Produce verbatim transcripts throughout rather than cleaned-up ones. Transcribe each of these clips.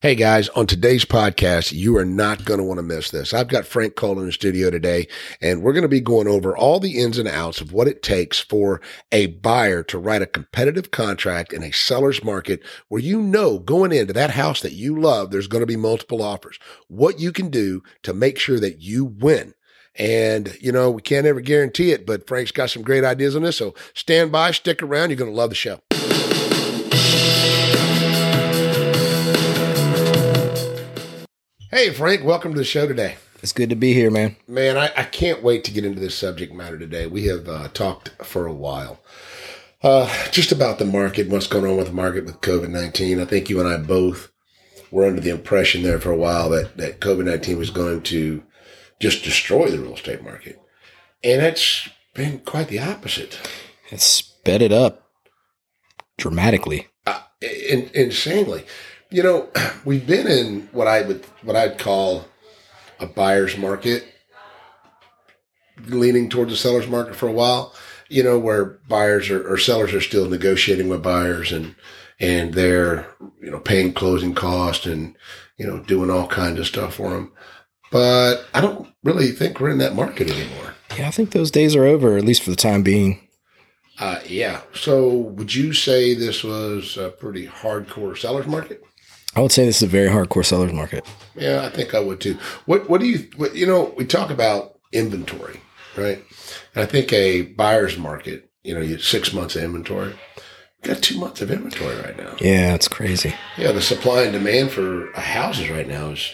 Hey guys, on today's podcast, you are not going to want to miss this. I've got Frank Cole in the studio today, and we're going to be going over all the ins and outs of what it takes for a buyer to write a competitive contract in a seller's market where you know going into that house that you love, there's going to be multiple offers. What you can do to make sure that you win. And, you know, we can't ever guarantee it, but Frank's got some great ideas on this. So stand by, stick around. You're going to love the show. Hey, Frank, welcome to the show today. It's good to be here, man. Man, I, I can't wait to get into this subject matter today. We have uh, talked for a while uh, just about the market, what's going on with the market with COVID nineteen. I think you and I both were under the impression there for a while that, that COVID nineteen was going to just destroy the real estate market. And it's been quite the opposite. It's sped it up dramatically. Uh, in, insanely. You know, we've been in what I would, what I'd call a buyer's market, leaning towards the seller's market for a while, you know, where buyers are, or sellers are still negotiating with buyers and, and they're, you know, paying closing costs and, you know, doing all kinds of stuff for them. But I don't really think we're in that market anymore. Yeah, I think those days are over, at least for the time being. Uh, yeah. So would you say this was a pretty hardcore seller's market? I would say this is a very hardcore seller's market. Yeah, I think I would too. What What do you, what, you know, we talk about inventory, right? And I think a buyer's market, you know, you six months of inventory. We've got two months of inventory right now. Yeah, it's crazy. Yeah, the supply and demand for houses right now is,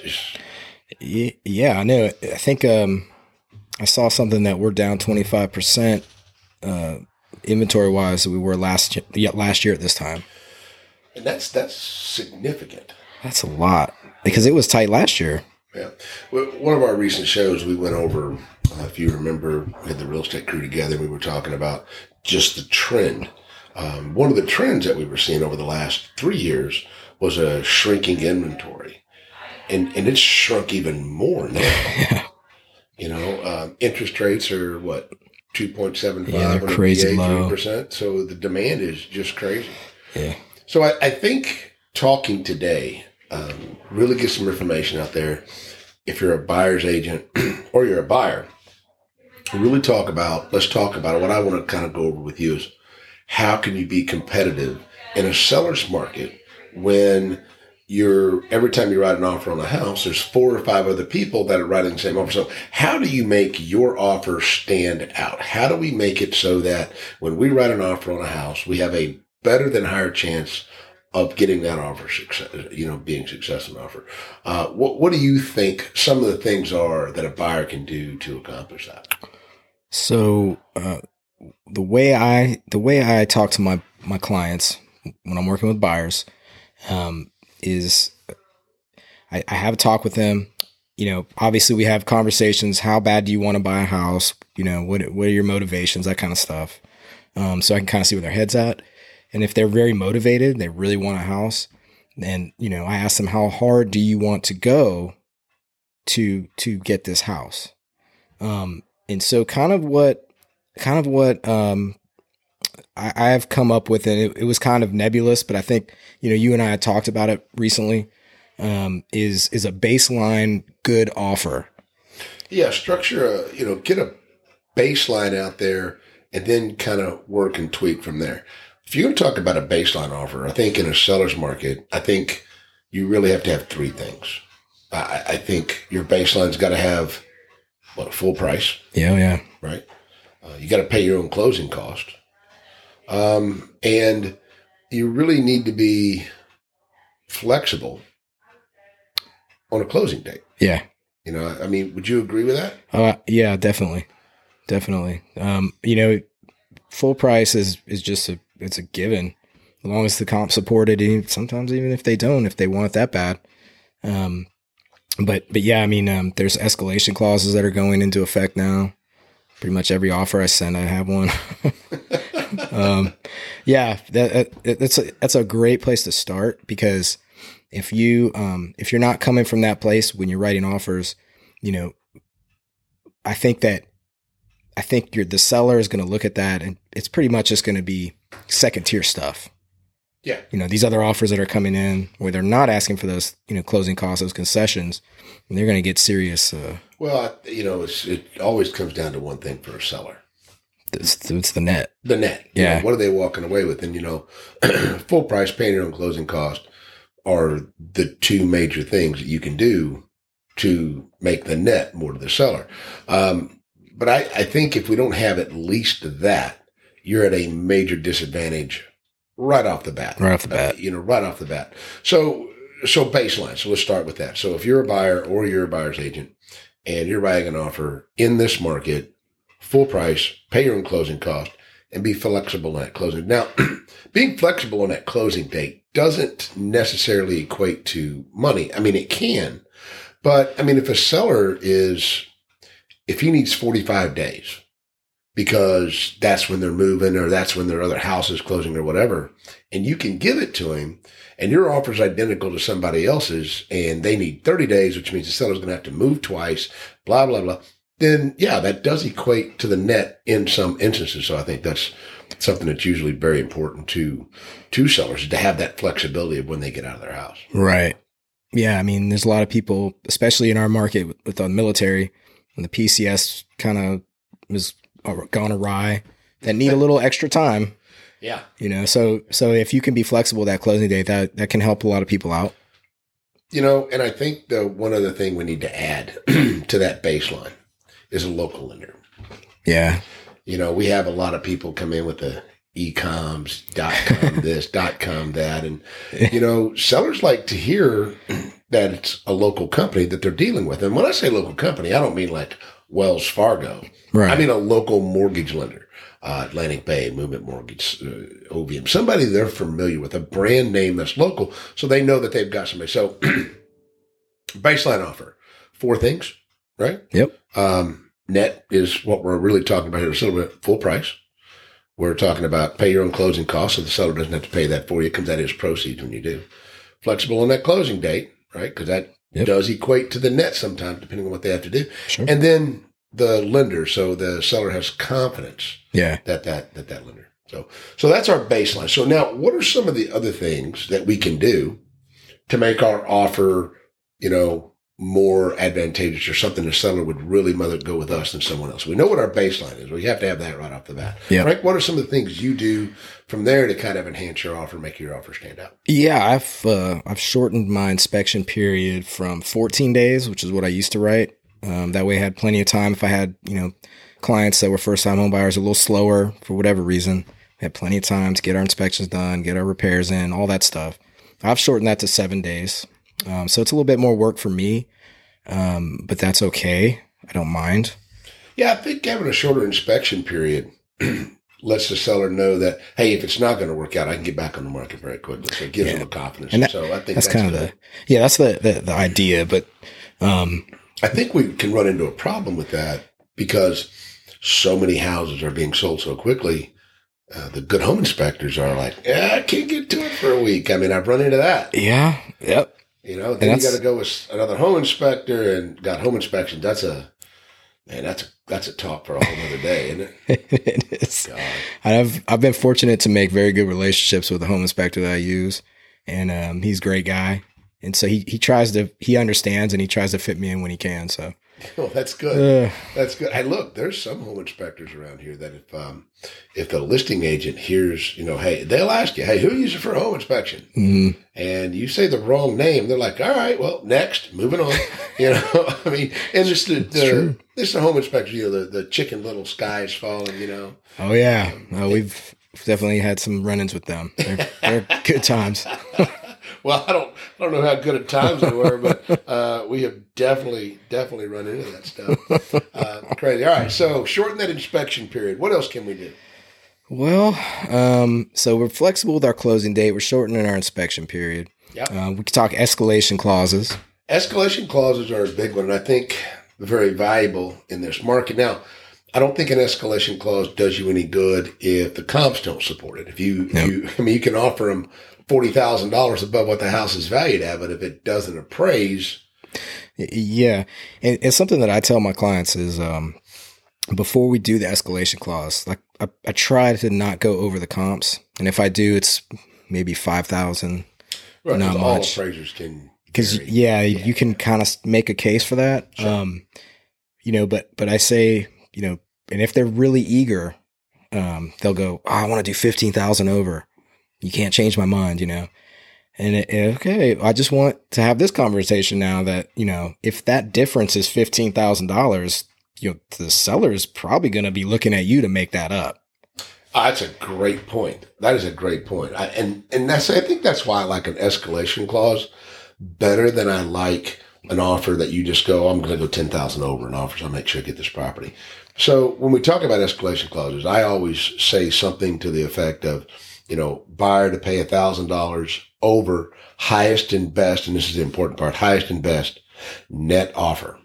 is yeah, I know. I think um, I saw something that we're down twenty-five percent uh, inventory wise that we were last yeah, last year at this time. And that's that's significant. That's a lot because it was tight last year. Yeah. Well, one of our recent shows, we went over, uh, if you remember, we had the real estate crew together. We were talking about just the trend. Um, one of the trends that we were seeing over the last three years was a shrinking inventory. And and it's shrunk even more now. Yeah. You know, um, interest rates are what, two point seven five, yeah, crazy low. three percent. So the demand is just crazy. Yeah. So I, I think talking today um, really gets some information out there. If you're a buyer's agent or you're a buyer, really talk about, let's talk about it. What I want to kind of go over with you is how can you be competitive in a seller's market when you're, every time you write an offer on a house, there's four or five other people that are writing the same offer. So how do you make your offer stand out? How do we make it so that when we write an offer on a house, we have a better than higher chance of getting that offer success, you know, being successful in offer. Uh, what, what do you think some of the things are that a buyer can do to accomplish that? So, uh, the way I, the way I talk to my, my clients when I'm working with buyers, um, is I, I have a talk with them. You know, obviously we have conversations. How bad do you want to buy a house? You know, what, what are your motivations? That kind of stuff. Um, so I can kind of see where their head's at. And if they're very motivated, they really want a house, then, you know, I ask them, how hard do you want to go to, to get this house? Um, and so kind of what, kind of what, um, I, I have come up with, and it, it was kind of nebulous, but I think, you know, you and I had talked about it recently, um, is, is a baseline good offer. Yeah. Structure a, you know, get a baseline out there and then kind of work and tweak from there. If you're going to talk about a baseline offer, I think in a seller's market, I think you really have to have three things. I, I think your baseline's got to have, what, a full price. Yeah, yeah. Right? Uh, you got to pay your own closing cost. Um, and you really need to be flexible on a closing date. Yeah. You know, I mean, would you agree with that? Uh, yeah, definitely. Definitely. Um, you know, full price is, is just a, it's a given, as long as the comp support it. Sometimes even if they don't, if they want it that bad. Um, but, but yeah, I mean, um, there's escalation clauses that are going into effect now. Pretty much every offer I send, I have one. um, yeah, that, that, that's a, that's a great place to start, because if you, um, if you're not coming from that place when you're writing offers, you know, I think that, I think you're, the seller is going to look at that and it's pretty much just going to be second tier stuff. Yeah. You know, these other offers that are coming in where they're not asking for those, you know, closing costs, those concessions, and they're going to get serious. Uh, Well, I, you know, it's, it always comes down to one thing for a seller. it's, it's the net. The net. You Yeah. know, what are they walking away with? And, you know, full price, paying your own closing cost are the two major things that you can do to make the net more to the seller. Um, but I, I think if we don't have at least that, you're at a major disadvantage right off the bat. Right off the bat. Uh, you know, right off the bat. So, so baseline. So let's start with that. So if you're a buyer or you're a buyer's agent and you're writing an offer in this market, full price, pay your own closing cost, and be flexible on that closing. Now, being flexible on that closing date doesn't necessarily equate to money. I mean, it can, but I mean, if a seller is, if he needs forty-five days because that's when they're moving or that's when their other house is closing or whatever, and you can give it to him and your offer is identical to somebody else's and they need thirty days, which means the seller's going to have to move twice, blah, blah, blah, then yeah, that does equate to the net in some instances. So I think that's something that's usually very important to, to sellers, to have that flexibility of when they get out of their house. Right. Yeah. I mean, there's a lot of people, especially in our market with, with the military, and the P C S kind of is gone awry, that need a little extra time. Yeah. You know, so so if you can be flexible that closing date, that that can help a lot of people out. You know, and I think the one other thing we need to add to that baseline is a local lender. Yeah. You know, we have a lot of people come in with the ecoms, dot com this, dot com that. And, you know, sellers like to hear that it's a local company that they're dealing with. And when I say local company, I don't mean like Wells Fargo. Right. I mean a local mortgage lender, uh, Atlantic Bay, Movement Mortgage, uh, O V M, somebody they're familiar with, a brand name that's local, so they know that they've got somebody. So baseline offer, four things, right? Yep. Um, net is what we're really talking about here. It's a little bit full price. We're talking about pay your own closing costs, so the seller doesn't have to pay that for you. It comes out of his proceeds when you do. Flexible on that closing date, right? Because that yep. does equate to the net sometimes, depending on what they have to do. Sure. And then the lender, so the seller has confidence yeah. that that that that lender. So so that's our baseline. So now, what are some of the other things that we can do to make our offer, you know, more advantageous, or something the seller would really rather go with us than someone else? We know what our baseline is. We have to have that right off the bat. Yep. Frank, what are some of the things you do from there to kind of enhance your offer, make your offer stand out? Yeah, I've uh, I've shortened my inspection period from fourteen days, which is what I used to write. Um, that way I had plenty of time. If I had, you know, clients that were first-time home buyers a little slower for whatever reason, we had plenty of time to get our inspections done, get our repairs in, all that stuff. I've shortened that to seven days. Um, so it's a little bit more work for me, um, but that's okay. I don't mind. Yeah, I think having a shorter inspection period lets the seller know that, hey, if it's not going to work out, I can get back on the market very quickly. So it gives Yeah. them a confidence. And that- so I think that's, that's kind of good. the, yeah, that's the, the, the idea. But, um, I think we can run into a problem with that because so many houses are being sold so quickly. Uh, the good home inspectors are like, yeah, I can't get to it for a week. I mean, I've run into that. yeah, yep. You know, then you got to go with another home inspector and got home inspections. That's a, man, that's a, that's a talk for a whole other day, isn't it? It is. God. I've I've been fortunate to make very good relationships with the home inspector that I use, and um, he's a great guy. And so he he tries to he understands and he tries to fit me in when he can. So Oh, that's good. uh, That's good. Hey, look, there's some home inspectors around here that if um, if the listing agent hears, you know, hey, they'll ask you, hey, who uses it for a home inspection? mm, And you say the wrong name, they're like, all right, well, next, moving on. You know, I mean, and just the, the true. this the home inspector, you know, the, the chicken little skies falling, you know. oh yeah, uh, we've definitely had some run-ins with them. They're, they're good times. Well, I don't, I don't know how good at times they were, but uh, we have definitely, definitely run into that stuff. Uh, crazy. All right, so shorten that inspection period. What else can we do? Well, um, so we're flexible with our closing date. We're shortening our inspection period. Yeah. Uh, we can talk escalation clauses. Escalation clauses are a big one, and I think very valuable in this market. Now, I don't think an escalation clause does you any good if the comps don't support it. If you, Yep. you I mean, you can offer them forty thousand dollars above what the house is valued at, but if it doesn't appraise, Y- Yeah. And, and something that I tell my clients is um, before we do the escalation clause, like I, I try to not go over the comps. And if I do, it's maybe five thousand. Right, Not 'cause all much. appraisers can. Because vary. yeah, you can kind of make a case for that. Sure. Um, you know, but but I say, you know, and if they're really eager, um, they'll go, oh, I want to do fifteen thousand over. You can't change my mind, you know. And it, it- okay, I just want to have this conversation now that, you know, if that difference is fifteen thousand dollars, you know, the seller is probably going to be looking at you to make that up. Ah, that's a great point. That is a great point. I, and and that's I think that's why I like an escalation clause better than I like an offer that you just go, I'm going to go ten thousand over an offer, so I'll make sure I get this property. So when we talk about escalation clauses, I always say something to the effect of, you know, buyer to pay one thousand dollars over highest and best, and this is the important part, highest and best net offer.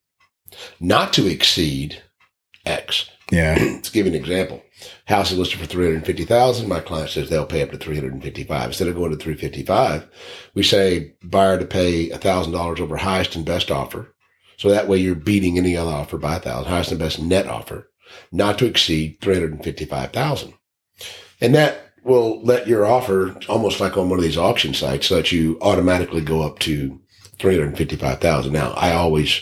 Not to exceed X. Yeah. Let's give you an example. House is listed for three hundred fifty thousand dollars. My client says they'll pay up to three hundred fifty-five thousand dollars. Instead of going to three hundred fifty-five thousand dollars, we say buyer to pay one thousand dollars over highest and best offer. So that way you're beating any other offer by one thousand dollars, highest and best net offer, not to exceed three hundred fifty-five thousand dollars. And that will let your offer, almost like on one of these auction sites, so that you automatically go up to three hundred fifty-five thousand dollars. Now, I always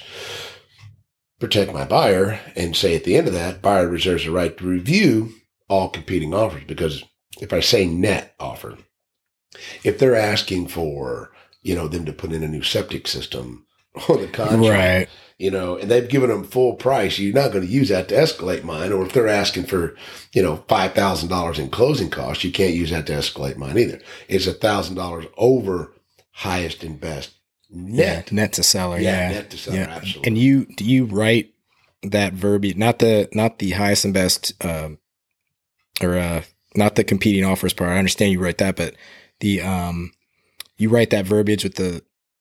protect my buyer and say at the end of that, buyer reserves the right to review all competing offers, because if I say net offer, if they're asking for, you know, them to put in a new septic system on the contract, Right. you know, and they've given them full price, you're not going to use that to escalate mine. Or if they're asking for, you know, five thousand dollars in closing costs, you can't use that to escalate mine either. It's one thousand dollars over highest and best net. Yeah, net to seller. Yeah, Yeah. net to seller, absolutely. And you, do you write that verbiage, not the, not the highest and best, um, or, uh, not the competing offers part. I understand you write that, but the, um, you write that verbiage with the,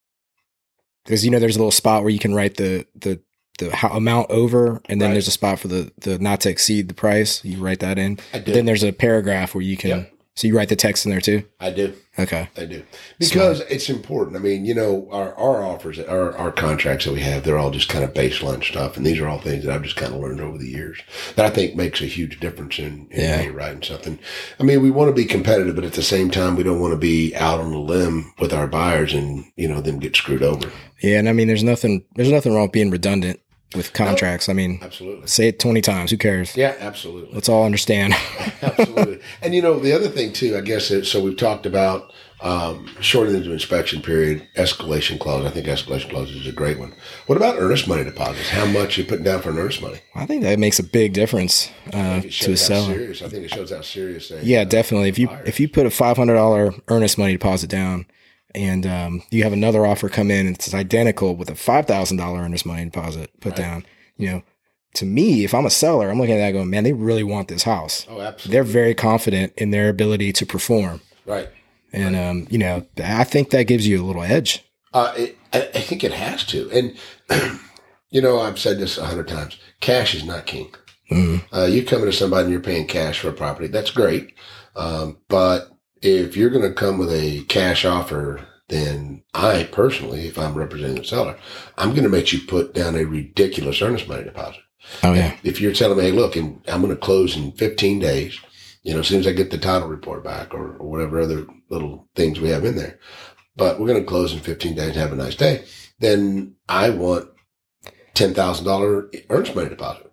because, you know, there's a little spot where you can write the, the, the how, amount over, and then Right. there's a spot for the, the not to exceed the price. You write that in. I do. Then there's a paragraph where you can, Yep. so you write the text in there too. I do. Okay. I do. Because it's important. I mean, you know, our, our offers, our, our contracts that we have, they're all just kind of baseline stuff. And these are all things that I've just kind of learned over the years that I think makes a huge difference in, in Yeah. how you're writing something. I mean, we want to be competitive, but at the same time, we don't want to be out on a limb with our buyers and, you know, them get screwed over. Yeah. And I mean, there's nothing, there's nothing wrong with being redundant with contracts. I mean, Absolutely. say it twenty times. Who cares? Yeah, absolutely. Let's all understand. Absolutely. And, you know, the other thing, too, I guess, is, so we've talked about um, shortening the inspection period, escalation clause. I think escalation clause is a great one. What about earnest money deposits? How much you putting down for an earnest money? I think that makes a big difference uh, It to a shows how seller. serious. I think it shows how serious they Yeah, definitely. If you buyers. if you put a five hundred dollar earnest money deposit down, and um, you have another offer come in, and it's identical with a five thousand dollar earnest money deposit put Right. down, you know, to me, if I'm a seller, I'm looking at that going, man, they really want this house. Oh, absolutely. They're very confident in their ability to perform, Right. and um, you know, I think that gives you a little edge. Uh, it, I, I think it has to. And, you know, I've said this a hundred times. Cash is not king. Mhm. Uh, you come into somebody and you're paying cash for a property. That's great. Um, but if you're going to come with a cash offer, then I personally, if I'm representing the seller, I'm going to make you put down a ridiculous earnest money deposit. Oh yeah, If you're telling me, hey, look, and I'm going to close in fifteen days, you know, as soon as I get the title report back or, or whatever other little things we have in there, but we're going to close in fifteen days, have a nice day, then I want ten thousand dollars earnest money deposit.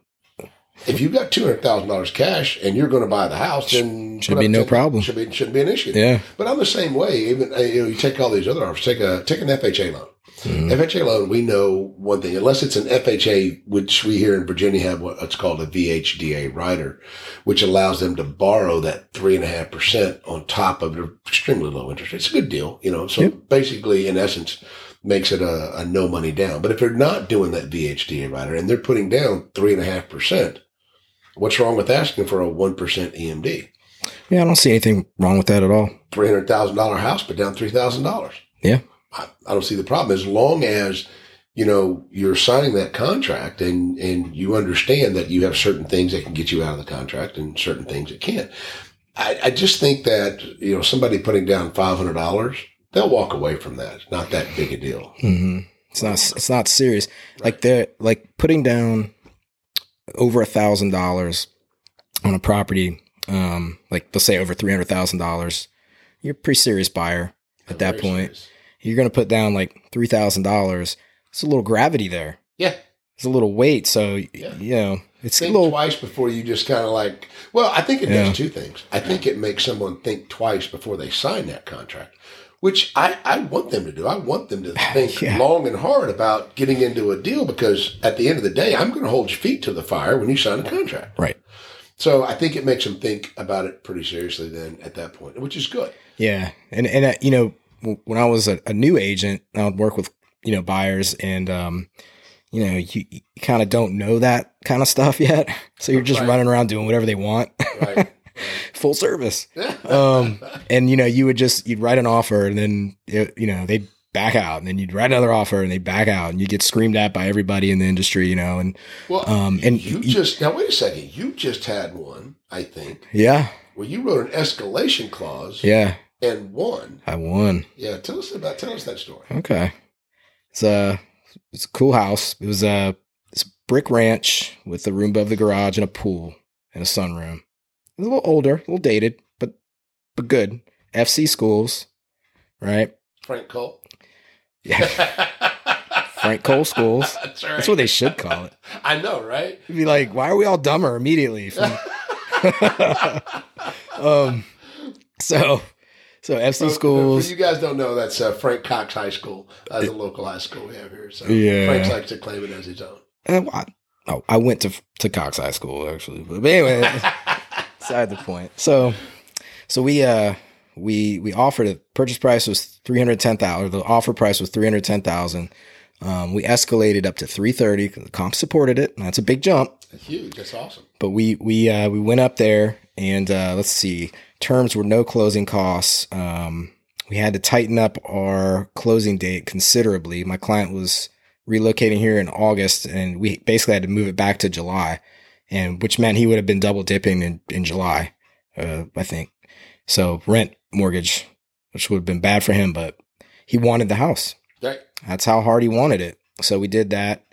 If you've got two hundred thousand dollars cash and you're going to buy the house, then Should put be up no ten problem. Should be, shouldn't be an issue. yeah, But I'm the same way. Even uh, you know, you take all these other offers. Take a take an F H A loan. Mhm. F H A loan. We know one thing. Unless it's an F H A, which we here in Virginia have what's called a V H D A rider, which allows them to borrow that three and a half percent on top of their extremely low interest rate. It's a good deal, you know. So Yep. basically, in essence, makes it a, a no money down. But if they're not doing that V H D A rider and they're putting down three and a half percent, what's wrong with asking for a one percent E M D? yeah. I don't see anything wrong with that at all. Three hundred thousand dollar house, put down three thousand dollars. Yeah. I, I don't see the problem as long as, you know, you're signing that contract and, and you understand that you have certain things that can get you out of the contract and certain things that can't. I, I just think that, you know, somebody putting down five hundred dollars, they'll walk away from that. It's not that big a deal. hmm It's not. It's not serious. Like the like putting down over a thousand dollars on a property. Um, like let's say over three hundred thousand dollars. you're a pretty serious buyer at I'm that very point. serious. You're going to put down like three thousand dollars. It's a little gravity there. Yeah. It's a little weight. So, Yeah. you know, it's Think a little twice before you just kind of like, well, I think it Yeah. does two things. I think it makes someone think twice before they sign that contract, which I, I want them to do. I want them to think Yeah. long and hard about getting into a deal, because at the end of the day, I'm going to hold your feet to the fire when you sign a contract. right. So I think it makes them think about it pretty seriously then at that point, which is good. Yeah. And, and, uh, you know, w- when I was a, a new agent, I would work with, you know, buyers and, um, you know, you, you kind of don't know that kind of stuff yet. So you're just Right. running around doing whatever they want. Right. Full service. Um, and, you know, you would just, you'd write an offer and then, it, you know, they'd back out, and then you'd write another offer and they'd back out, and you get screamed at by everybody in the industry, you know, and, Well, um, and you you- just, now wait a second. You just had one, I think, yeah, where you wrote an escalation clause yeah, and won. I won. Yeah. Tell us about, tell us that story. Okay. It's a, it's a cool house. It was a, it's a brick ranch with a room above the garage and a pool and a sunroom. It was a little older, a little dated, but, but good. F C schools, right? Frank Cole. Yeah. Frank Cole schools. That's right. That's what they should call it. I know, right? It'd be like, why are we all dumber immediately? From- um, so, so F C For- schools. For you guys don't know, that's uh, Frank Cox High School, uh, the local high school we have here. So Yeah. Frank likes to claim it as his own. Uh, I, oh, I went to to Cox High School actually, but anyway, beside the point. So, so we uh we we offered a purchase price was three hundred ten thousand. The offer price was three hundred ten thousand. Um, we escalated up to three thirty. The comp supported it. That's a big jump. That's huge. That's awesome. But we we uh, we went up there, and uh, let's see, terms were no closing costs. Um, we had to tighten up our closing date considerably. My client was relocating here in August, and we basically had to move it back to July, and which meant he would have been double dipping in in July, uh, I think. So rent, mortgage, which would have been bad for him, but he wanted the house. Right. That's how hard he wanted it. So we did that.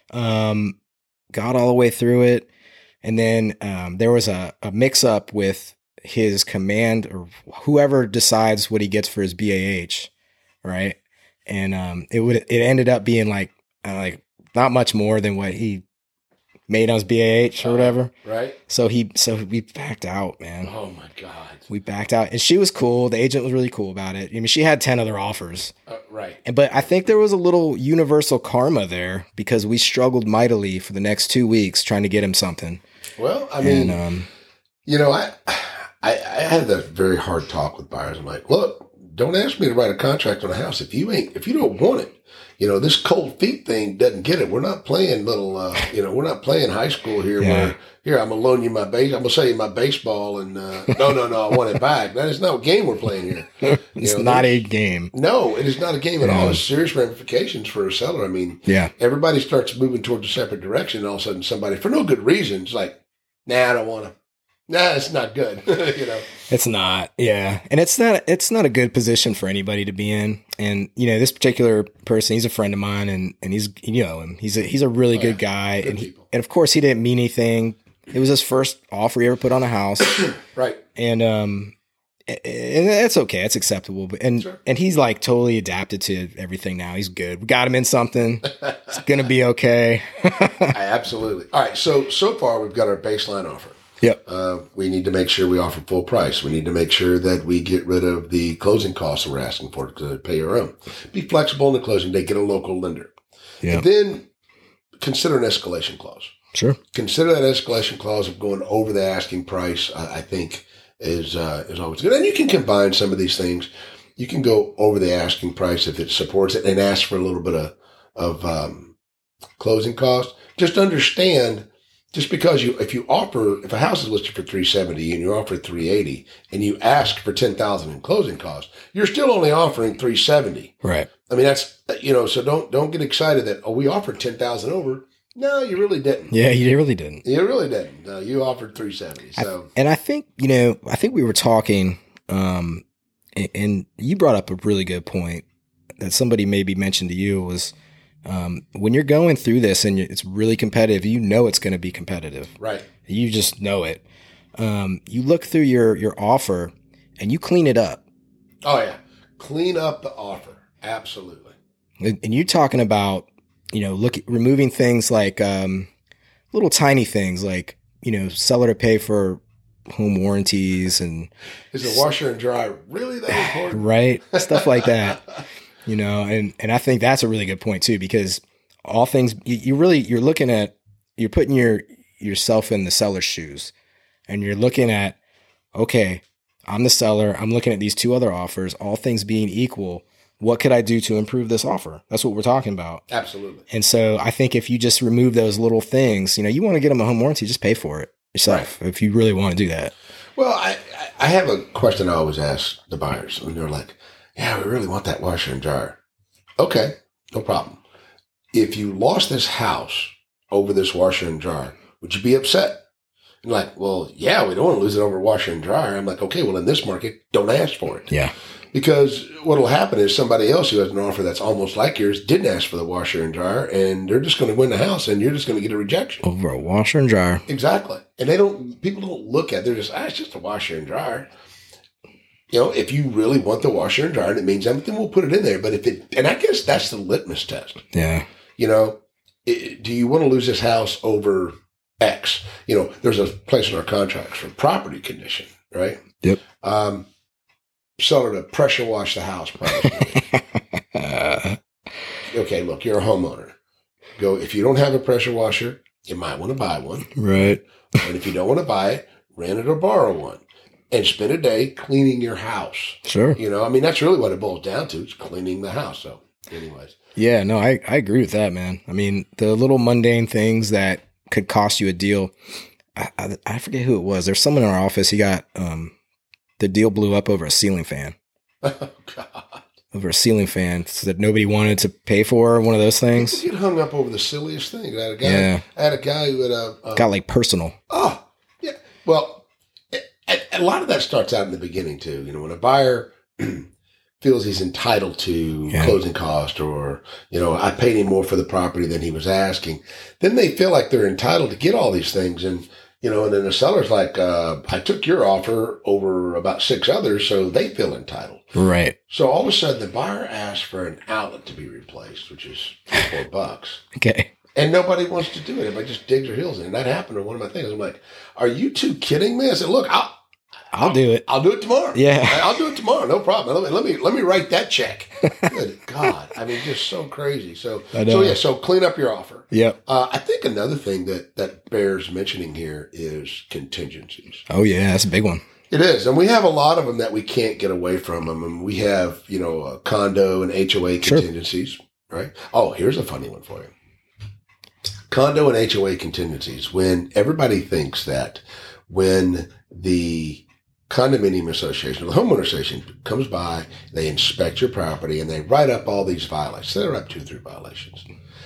Um, got all the way through it. And then um, there was a, a mix up with his command, or whoever decides what he gets for his B A H. Right. And um, it would, it ended up being like, uh, like not much more than what he made on his B A H or whatever. Right. So he, so we backed out, man. Oh my God. We backed out, and she was cool. The agent was really cool about it. I mean, she had ten other offers. Uh, right. And- But I think there was a little universal karma there, because we struggled mightily for the next two weeks trying to get him something. Well, I mean, and, um, you know, I, I I had a very hard talk with buyers. I'm like, look, don't ask me to write a contract on a house if you ain't if you don't want it. You know, this cold feet thing doesn't get it. We're not playing little, uh, you know, we're not playing high school here. Yeah. Where here I'm gonna loan you my base. I'm gonna sell you my baseball, and uh, no, no, no, I want it back. That is not a game we're playing here. it's You know, not there's- a game. No, it is not a game at Yeah. all. It's serious ramifications for a seller. I mean, Yeah. everybody starts moving towards a separate direction, and all of a sudden somebody, for no good reason, is like, nah, I don't want to. Nah, it's not good. you know. It's not. Yeah. And it's not, it's not a good position for anybody to be in. And, you know, this particular person, he's a friend of mine, and, and he's, you know him, he's a, he's a really Oh, good yeah. guy. Good and he, people. and of course he didn't mean anything. It was his first offer he ever put on a house. Right. And, um, and that's okay. It's acceptable. But, and, Sure. and he's like totally adapted to everything now. He's good. We got him in something. It's going to be okay. I, absolutely. All right. So, so far we've got our baseline offer. Yep. Uh, we need to make sure we offer full price. We need to make sure that we get rid of the closing costs that we're asking for to pay your own. Be flexible in the closing day. Get a local lender. Yeah. And then consider an escalation clause. Sure. Consider that escalation clause of going over the asking price. I, I think is uh, is always good. And you can combine some of these things. You can go over the asking price if it supports it, and ask for a little bit of of um, closing cost. Just understand. Just because you, if you offer, if a house is listed for three seventy and you offer three eighty and you ask for ten thousand in closing costs, you're still only offering three seventy. Right. I mean, that's, you know, so don't, don't get excited that, oh, we offered ten thousand over. No, you really didn't. Yeah, you really didn't. You really didn't. No, you offered three seventy. So, I, and I think, you know, I think we were talking, um, and, and you brought up a really good point that somebody maybe mentioned to you was, um, when you're going through this and it's really competitive, you know, it's going to be competitive. right. You just know it. Um, you look through your, your offer and you clean it up. Oh yeah, clean up the offer. Absolutely. And, and you're talking about, you know, look removing things like um, little tiny things like, you know, seller to pay for home warranties and is the washer and dryer really that important? Right, stuff like that. You know, and and I think that's a really good point too, because all things you, you really you're looking at you're putting your yourself in the seller's shoes, and you're looking at, okay, I'm the seller. I'm looking at these two other offers. All things being equal, what could I do to improve this offer? That's what we're talking about. Absolutely. And so I think if you just remove those little things, you know, you want to get them a home warranty, just pay for it yourself right. if you really want to do that. Well, I I have a question I always ask the buyers when they're like, yeah, we really want that washer and dryer. Okay, no problem. If you lost this house over this washer and dryer, would you be upset? And like, well, yeah, we don't want to lose it over washer and dryer. I'm like, okay, well, in this market, don't ask for it. Yeah. Because what will happen is somebody else who has an offer that's almost like yours didn't ask for the washer and dryer, and they're just going to win the house, and you're just going to get a rejection. Over a washer and dryer. Exactly. And they don't, people don't look at it. They're just, ah, it's just a washer and dryer. You know, if you really want the washer and dryer and it means something, we'll put it in there. But if it, and I guess that's the litmus test. Yeah. You know, it, do you want to lose this house over X? You know, there's a place in our contracts for property condition, right? Yep. Um, seller to pressure wash the house. Okay, look, you're a homeowner. Go, if you don't have a pressure washer, you might want to buy one. Right. And if you don't want to buy it, rent it or borrow one. And spend a day cleaning your house. Sure. You know, I mean, that's really what it boils down to. It's cleaning the house. So anyways. Yeah, no, I, I agree with that, man. I mean, the little mundane things that could cost you a deal. I, I, I forget who it was. There's someone in our office. He got, um, the deal blew up over a ceiling fan. Oh, God. Over a ceiling fan so that nobody wanted to pay for, one of those things. People get hung up over the silliest thing. I had a guy, yeah. I had a guy who had a, a got like personal. Oh, yeah. Well, a, a lot of that starts out in the beginning too. You know, when a buyer feels he's entitled to yeah. closing cost, or, you know, I paid him more for the property than he was asking, then they feel like they're entitled to get all these things. And, you know, and then the seller's like, uh, I took your offer over about six others, so they feel entitled. Right. So all of a sudden the buyer asks for an outlet to be replaced, which is four bucks. Okay. And nobody wants to do it. Everybody just digs their heels in. And that happened to one of my things. I'm like, are you two kidding me? I said, look, I'll, I'll do it. I'll do it tomorrow. Yeah. I'll do it tomorrow. No problem. Let me, let me, let me write that check. Good God. I mean, just so crazy. So, so yeah, so clean up your offer. Yep. Uh, I think another thing that, that bears mentioning here is contingencies. Oh yeah. That's a big one. It is. And we have a lot of them that we can't get away from them. And we have, you know, a condo and H O A contingencies, sure. right? Oh, here's a funny one for you. Condo and H O A contingencies. When everybody thinks that when the condominium association or the homeowner association comes by, they inspect your property and they write up all these violations. They write up two or three violations.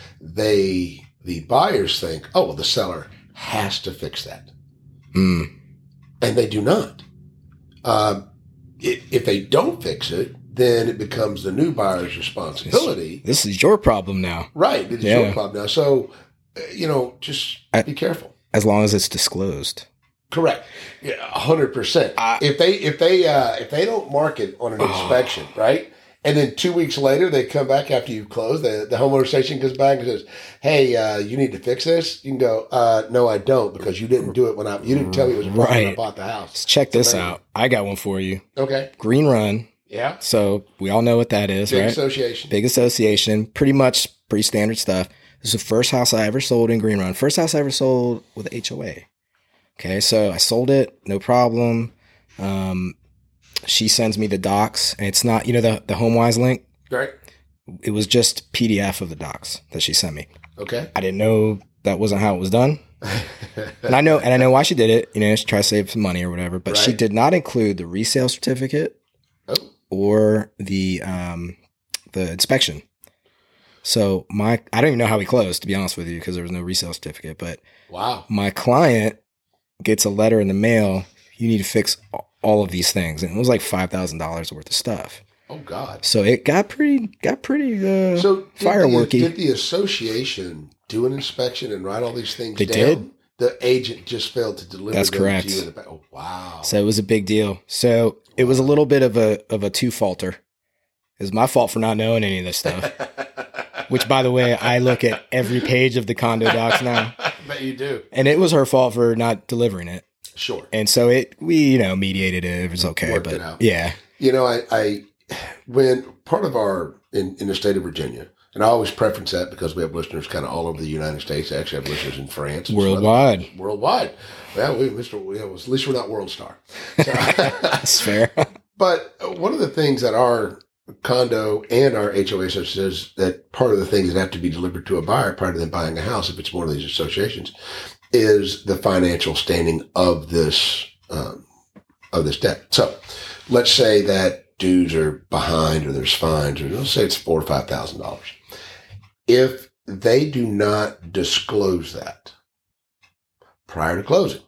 They, the buyers think, oh, well, the seller has to fix that. Mm. And they do not. Um, if, if they don't fix it, then it becomes the new buyer's responsibility. This is your problem now. Right. It's yeah. your problem now. So, uh, you know, just I, be careful. As long as it's disclosed. Correct. Yeah, a hundred percent. If they if they uh, if they don't mark it on an oh. inspection, right, and then two weeks later they come back after you've closed, the, the homeowner station comes back and says, "Hey, uh, you need to fix this." You can go, uh, "No, I don't, because you didn't do it when I you didn't tell me it was a problem right. when I bought the house." Let's check this out. I got one for you. Okay. Green Run. Yeah. So we all know what that is, Big right? association. Big association. Pretty much pretty standard stuff. This is the first house I ever sold in Green Run. First house I ever sold with H O A. Okay, so I sold it, no problem. Um, she sends me the docs, and it's not, you know, the, the HomeWise link? Right. It was just P D F of the docs that she sent me. Okay. I didn't know that wasn't how it was done. and I know and I know why she did it. You know, she tried to save some money or whatever, but right. she did not include the resale certificate oh. or the um, the inspection. So my, I don't even know how we closed, to be honest with you, because there was no resale certificate, but wow, my client gets a letter in the mail. You need to fix all of these things. And it was like five thousand dollars worth of stuff. Oh God. So it got pretty, got pretty uh, so did fireworky. The, did the association do an inspection and write all these things they down? They did. The agent just failed to deliver That's them correct. to you. In the back. Oh, wow. So it was a big deal. So it was a little bit of a of a two faulter. It was my fault for not knowing any of this stuff. Which, by the way, I look at every page of the condo docs now. I bet you do. And it was her fault for not delivering it. Sure. And so it, we, you know, mediated it. It was okay. Worked but it out. yeah. You know, I, I, when part of our, in, in the state of Virginia, and I always preference that because we have listeners kind of all over the United States. I actually have listeners in France. Worldwide. Other, worldwide. Well, we, Mister We, at least we're not World Star. So, That's fair. But one of the things that our condo and our H O A says that part of the things that have to be delivered to a buyer prior to them buying a house, if it's one of these associations, is the financial standing of this um, of this debt. So, let's say that dues are behind, or there's fines, or let's say it's four or five thousand dollars. If they do not disclose that prior to closing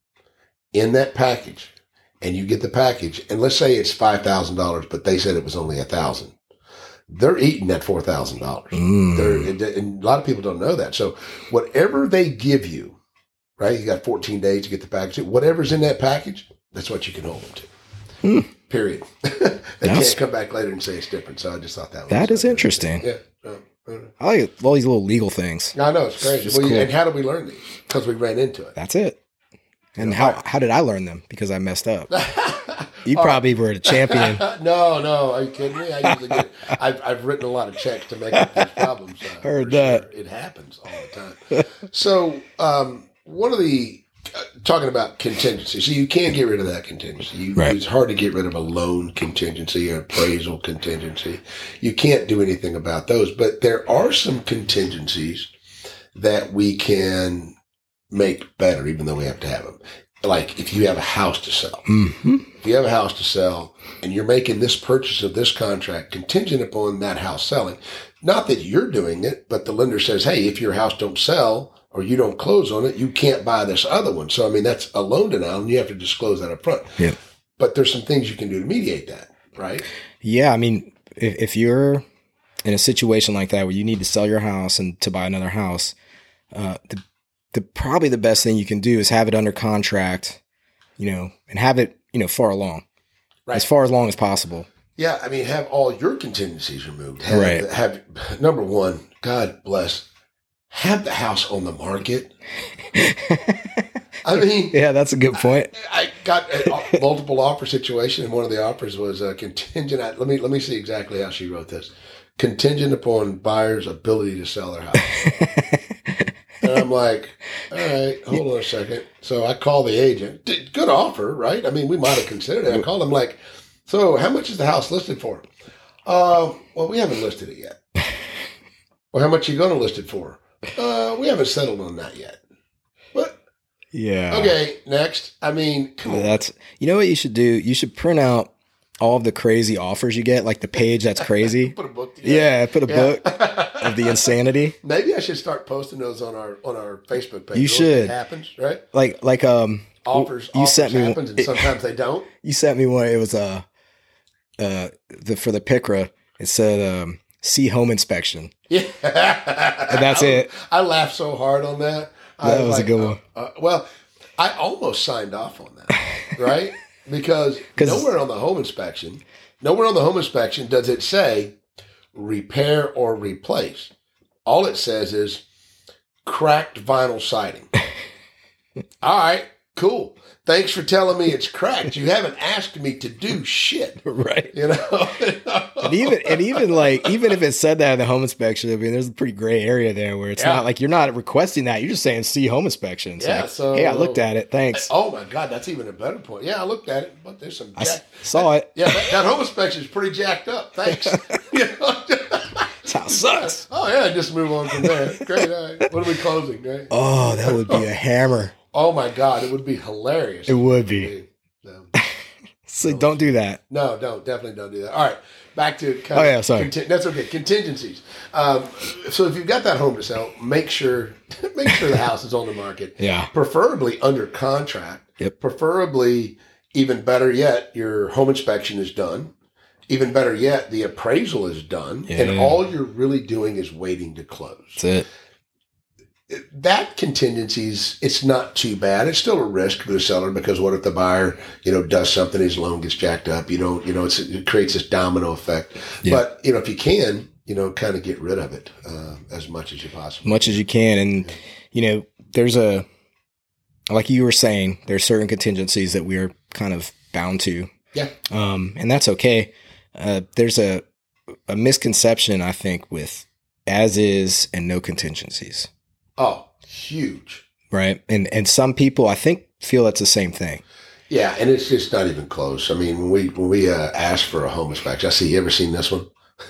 in that package, and you get the package, and let's say it's five thousand dollars, but they said it was only a thousand. They're eating that four thousand dollars. Mm. And a lot of people don't know that. So whatever they give you, right? You got fourteen days to get the package. Whatever's in that package, that's what you can hold them to. Mm. Period. They That's, can't come back later and say it's different. So I just thought that was that is interesting. Yeah. So, uh, I like all these little legal things. I know, it's crazy. It's Well, cool. And how did we learn these? Because we ran into it. That's it. And Yeah, how, right. how did I learn them? Because I messed up. You probably were a champion. no, no. Are you kidding me? I usually get, I've, I've written a lot of checks to make up these problems. Uh, Heard for that. Sure. It happens all the time. So, um, one of the, uh, talking about contingency, so you can't get rid of that contingency. You, Right. It's hard to get rid of a loan contingency or appraisal contingency. You can't do anything about those, but there are some contingencies that we can make better, even though we have to have them. Like if you have a house to sell, Mm-hmm. if you have a house to sell and you're making this purchase of this contract contingent upon that house selling, not that you're doing it, but the lender says, hey, if your house don't sell or you don't close on it, you can't buy this other one. So, I mean, that's a loan denial and you have to disclose that up front. Yeah. But there's some things you can do to mediate that, right? Yeah. I mean, if, if you're in a situation like that where you need to sell your house and to buy another house, uh, the, the probably the best thing you can do is have it under contract, you know, and have it, you know, far along, Right. as far as long as possible. Yeah, I mean, have all your contingencies removed. Have, Right. Have number one, God bless, have the house on the market. I mean, Yeah, that's a good point. I, I got a multiple offer situation, and one of the offers was a contingent. Let me let me see exactly how she wrote this. Contingent upon buyer's ability to sell their house. And I'm like, all right, hold on a second. So I call the agent. D- Good offer, right? I mean, we might have considered it. I called him like, so how much is the house listed for? Uh, well, we haven't listed it yet. Well, how much are you going to list it for? Uh, we haven't settled on that yet. What? Yeah. Okay, next. I mean, come on. That's, you know what you should do? You should print out all of the crazy offers you get, like the page that's crazy. Put a book together. Yeah, put a Yeah. book of the insanity. Maybe I should start posting those on our on our Facebook page. You Look, should. It happens, right? Like, like, um, Offers, you offers sent me one- happens, and sometimes they don't. you sent me one. It was uh, uh, the for the P I C R A. It said um, see home inspection. Yeah, And that's I, it. I laughed so hard on that. I That was a good one. Uh, uh, well, I almost signed off on that, right? Because 'Cause- nowhere on the home inspection, nowhere on the home inspection does it say repair or replace. All it says is cracked vinyl siding. All right, cool. Thanks for telling me it's cracked. You haven't asked me to do shit. Right. You know? And even and even like even if it said that in the home inspection, I mean, there's a pretty gray area there where it's Yeah. not like you're not requesting that. You're just saying see home inspection. It's Yeah, like, so- hey, I looked at it. Thanks. Oh my God, that's even a better point. Yeah, I looked at it, but there's some I s- jack- saw it. Yeah, that, that home inspection is pretty jacked up. Thanks. You know? This house sucks. Oh yeah, just move on from there. Great. All right. What are we closing? Right? Oh, that would be a hammer. Oh my God, it would be hilarious. It would be. No, So don't do that. no, don't definitely don't do that. All right, back to kind Oh, of yeah, sorry. conti- that's okay. Contingencies. Um, so if you've got that home to sell, make sure make sure the house is on the market. Yeah. Preferably under contract. Yep. Preferably, even better yet, your home inspection is done. Even better yet, the appraisal is done, and Yeah. all you're really doing is waiting to close. That's it. that contingencies, it's not too bad. It's still a risk for the seller because what if the buyer, you know, does something, his loan gets jacked up? You don't, you know, it's, it creates this domino effect. Yeah. But, you know, if you can, you know, kind of get rid of it uh, as much as you possibly much as you can. And, yeah. you know, there's a, like you were saying, there's certain contingencies that we're kind of bound to. Yeah. Um, and that's okay. Uh, there's a, a misconception, I think, with as is and no contingencies. Oh, huge. Right. And and some people, I think, feel it's the same thing. Yeah, and it's just not even close. I mean, when we when we uh, ask for a home inspection, I see, you ever seen this one?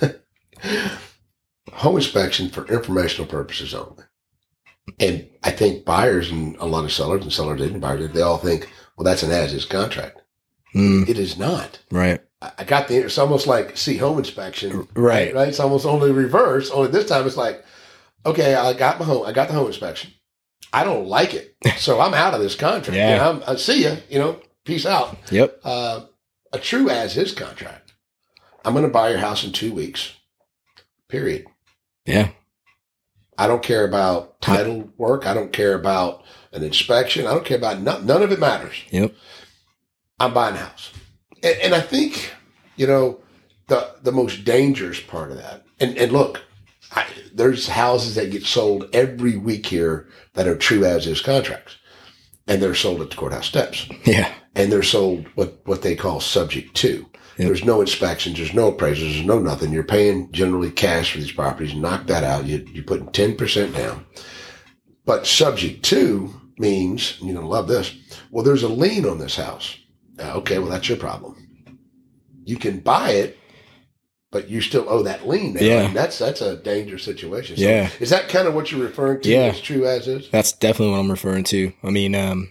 Home inspection for informational purposes only. And I think buyers and a lot of sellers and sellers and buyers, they all think, well, that's an as-is contract. Mm. It is not. Right. I got the, it's almost like, see, home inspection. Right. Right. right? It's almost only reverse. Only this time it's like, okay, I got my home, I got the home inspection. I don't like it. So I'm out of this contract. Yeah. You know, I'm, I see you, you know, peace out. Yep. Uh, a true as-is contract. I'm going to buy your house in two weeks, period. Yeah. I don't care about title work. I don't care about an inspection. I don't care about none. None of it matters. Yep. I'm buying a house. And, and I think, you know, the the most dangerous part of that, and, and look, I, there's houses that get sold every week here that are true as-is contracts. And they're sold at the courthouse steps. Yeah. And they're sold what, what they call subject to. Yep. There's no inspections. There's no appraisals. There's no nothing. You're paying generally cash for these properties. Knock that out. You, you're putting ten percent down. But subject to means, you're going to love this, well, there's a lien on this house. Uh, okay, well, that's your problem. You can buy it, but you still owe that lien now. Yeah. And that's that's a dangerous situation. So yeah. Is that kind of what you're referring to yeah. as true as is? That's definitely what I'm referring to. I mean, um,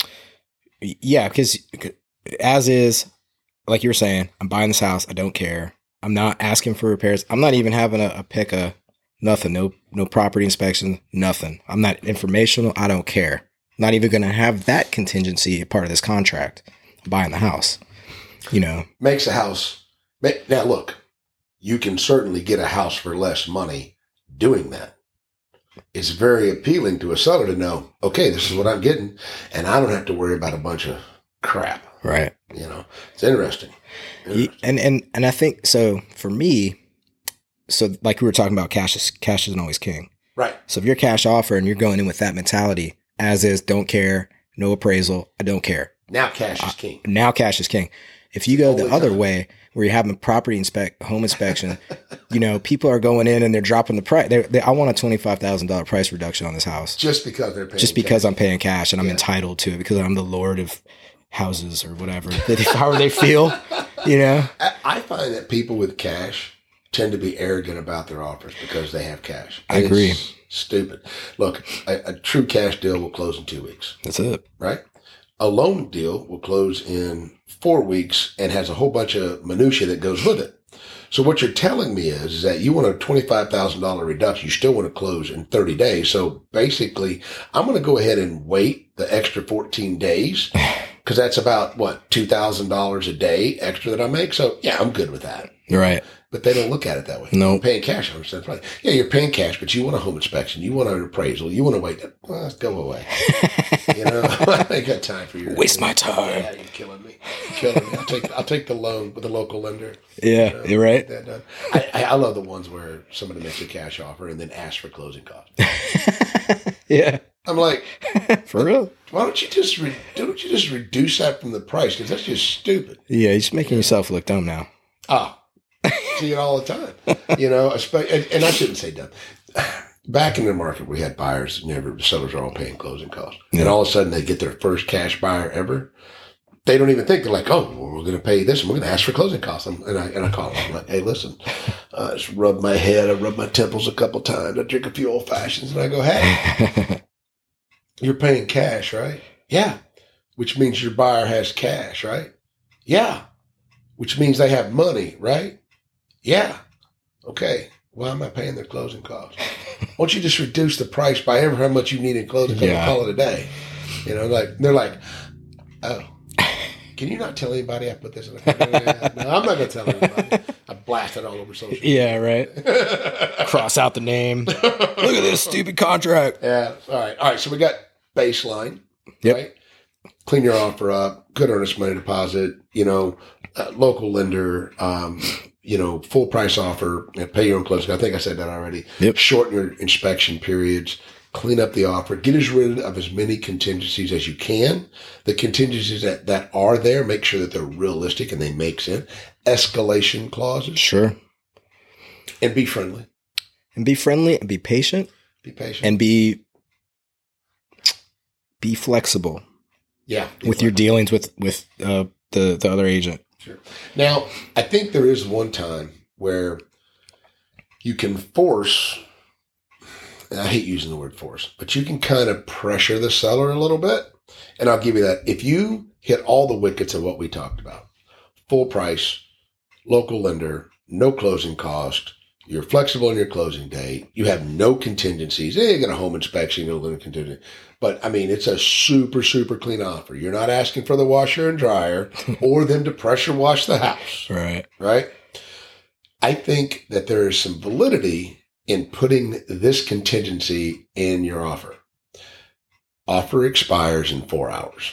yeah, because as is, like you were saying, I'm buying this house. I don't care. I'm not asking for repairs. I'm not even having a, a pick a nothing. No, no property inspection, nothing. I'm not informational. I don't care. Not even going to have that contingency part of this contract. I'm buying the house, you know, makes a house. Now look, you can certainly get a house for less money doing that. It's very appealing to a seller to know, okay, this is what I'm getting, and I don't have to worry about a bunch of crap. Right. You know, it's interesting. interesting. And, and, and I think, so for me, so like we were talking about, cash is, cash isn't always king. Right. So if you're a cash offer and you're going in with that mentality, as is, don't care, no appraisal, I don't care. Now cash is king. Uh, now cash is king. If you go All the, the other time. way, where you're having property inspect, home inspection, you know, people are going in and they're dropping the price. They, they, I want a twenty-five thousand dollars price reduction on this house. Just because they're paying Just because cash. I'm paying cash and I'm Yeah. entitled to it because I'm the lord of houses or whatever, however they feel, you know? I, I find that people with cash tend to be arrogant about their offers because they have cash. I And agree. It's stupid. Look, a, a true cash deal will close in two weeks. That's it. Right? A loan deal will close in four weeks and has a whole bunch of minutia that goes with it. So what you're telling me is, is that you want a twenty-five thousand dollars reduction. You still want to close in thirty days. So basically, I'm going to go ahead and wait the extra fourteen days because that's about, what, two thousand dollars a day extra that I make. So, yeah, I'm good with that. Right. But they don't look at it that way. No. You're paying cash. I understand. Right. Yeah, you're paying cash, but you want a home inspection. You want an appraisal. You want to wait. Well, let's go away. You know, I ain't got time for your Waste my time. Yeah, you're killing me. You're killing me. I'll take I'll take the loan with the local lender. Yeah, You know, you're right. get that done. I, I I love the ones where somebody makes a cash offer and then asks for closing costs. Yeah. I'm like, For real? why don't you just re- don't you just reduce that from the price? Because that's just stupid. Yeah, you're just making yourself look dumb now. Ah, see it all the time. You know, espe- and, and I shouldn't say dumb. Back in the market, we had buyers, never, the sellers are all paying closing costs. Yeah. And all of a sudden they get their first cash buyer ever. They don't even think, they're like, oh, well, we're going to pay this and we're going to ask for closing costs. And I, and I call them, I'm like, hey, listen, uh, I just rub my head, I rub my temples a couple times, I drink a few old fashions and I go, hey, you're paying cash, right? Yeah. Which means your buyer has cash, right? Yeah. Which means they have money, right? Yeah. Okay. Why am I paying their closing costs? Why don't you just reduce the price by ever how much you need in closing costs Yeah. and call it a day? You know, like they're like, oh, can you not tell anybody I put this in a video? No, I'm not going to tell anybody. I blasted all over social media. Yeah, right. Cross out the name. Look at this stupid contract. Yeah. All right. All right. So we got baseline. Yep. Right? Clean your offer up. Good earnest money deposit. You know, uh, local lender. Um, you know, full price offer. You know, pay your own closing. I think I said that already. Yep. Shorten your inspection periods. Clean up the offer. Get as rid of as many contingencies as you can. The contingencies that, that are there, make sure that they're realistic and they make sense. Escalation clauses. Sure. And be friendly. And be friendly and be patient. Be patient. And be be flexible. Yeah. Be with flexible. Your dealings with, with uh, the, the other agent. Sure. Now, I think there is one time where you can force... I hate using the word force, but you can kind of pressure the seller a little bit. And I'll give you that. If you hit all the wickets of what we talked about, full price, local lender, no closing cost, you're flexible in your closing date, you have no contingencies. Hey, you got a home inspection, no limit contingency. But I mean, it's a super, super clean offer. You're not asking for the washer and dryer or them to pressure wash the house. Right. Right. I think that there is some validity in putting this contingency in your offer. Offer expires in four hours.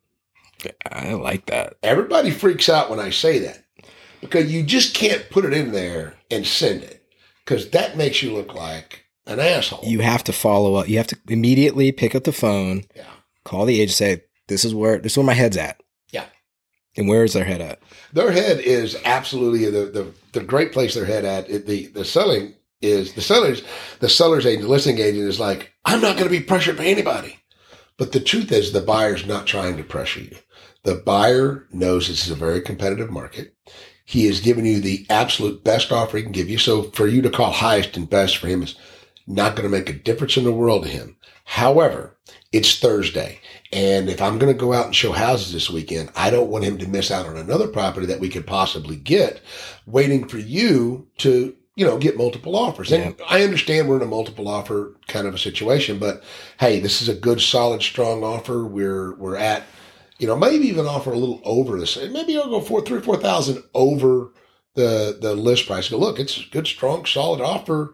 I like that. Everybody freaks out when I say that because you just can't put it in there and send it because that makes you look like an asshole. You have to follow up. You have to immediately pick up the phone, yeah. call the agent, say, this is where, this is where my head's at. Yeah. And where is their head at? Their head is absolutely the, the, the great place their head at. It, the, the selling is the seller's, the seller's agent, the listing agent is like, I'm not going to be pressured by anybody. But the truth is the buyer's not trying to pressure you. The buyer knows this is a very competitive market. He has given you the absolute best offer he can give you. So for you to call highest and best for him is not going to make a difference in the world to him. However, it's Thursday. And if I'm going to go out and show houses this weekend, I don't want him to miss out on another property that we could possibly get waiting for you to, you know, get multiple offers. And yeah. I understand we're in a multiple offer kind of a situation, but hey, this is a good, solid, strong offer. We're, we're at, you know, maybe even offer a little over this. Maybe I'll go for three or four thousand over the, the list price. Go, look, it's a good, strong, solid offer.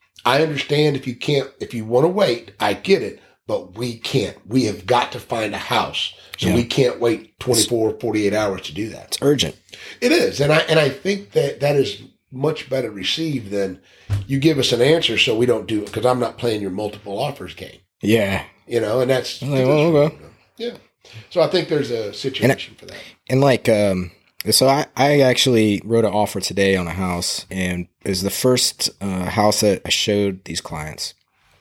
I understand if you can't, if you want to wait, I get it, but we can't. We have got to find a house. So yeah. we can't wait twenty-four, forty-eight hours to do that. It's urgent. It is. And I, and I think that that is much better received than you give us an answer so we don't do it because I'm not playing your multiple offers game. Yeah. You know, and that's, like, well, okay. yeah. So I think there's a situation I, for that. And like, um, so I, I actually wrote an offer today on a house and it was the first uh, house that I showed these clients.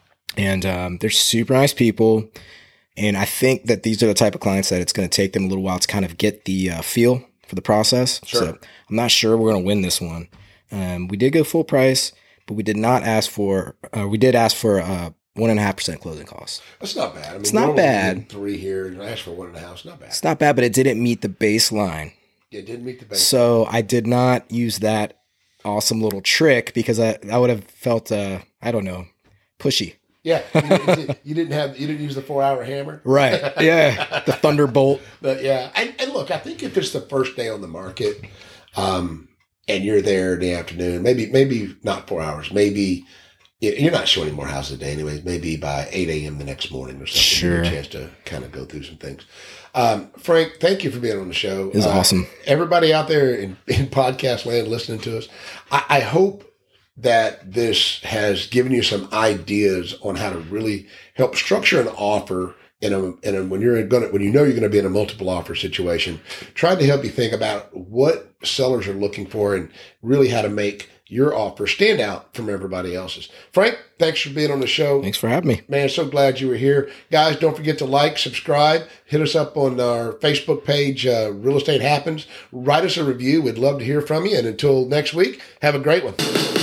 And um, they're super nice people. And I think that these are the type of clients that it's going to take them a little while to kind of get the uh, feel for the process. Sure. So I'm not sure we're going to win this one. Um, we did go full price, but we did not ask for, uh, we did ask for uh, one and a half percent closing costs. That's not bad. I mean, it's not bad. Three here and I asked for one and a half. It's not bad. It's not bad, but it didn't meet the baseline. It didn't meet the baseline. So I did not use that awesome little trick because I, I would have felt, uh, I don't know, pushy. Yeah, you didn't, you didn't have you didn't use the four hour hammer, right? Yeah, the thunderbolt. But yeah, and, and look, I think if it's the first day on the market, um, and you're there in the afternoon, maybe maybe not four hours, maybe you're not showing any more houses a day, anyways. Maybe by eight a.m. the next morning or something. Sure, you get a chance to kind of go through some things. Um, Frank, thank you for being on the show. It was uh, awesome. Everybody out there in, in podcast land listening to us, I, I hope that this has given you some ideas on how to really help structure an offer in a, in a when you're going to, when you know you're going to be in a multiple offer situation, trying to help you think about what sellers are looking for and really how to make your offer stand out from everybody else's. Frank, thanks for being on the show. Thanks for having me. Man, so glad you were here. Guys, don't forget to like, subscribe, hit us up on our Facebook page, uh, Real Estate Happens. Write us a review. We'd love to hear from you. And until next week, have a great one.